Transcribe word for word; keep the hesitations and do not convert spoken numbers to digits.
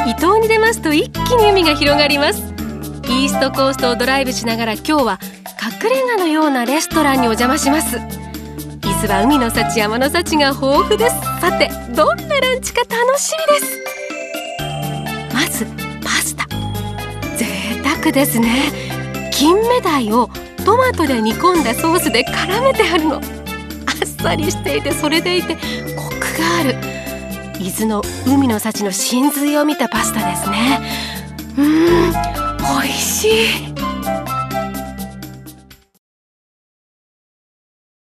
伊東に出ますと一気に海が広がります。イーストコーストをドライブしながら今日は隠れ家のようなレストランにお邪魔します。伊豆は海の幸山の幸が豊富です。さてどんなランチか楽しみです。まずパスタ、贅沢ですね。金目鯛をトマトで煮込んだソースで絡めてあるの。あっさりしていてそれでいてコクがある。伊豆の海の幸の真髄を見たパスタですね。うーん、おいしい。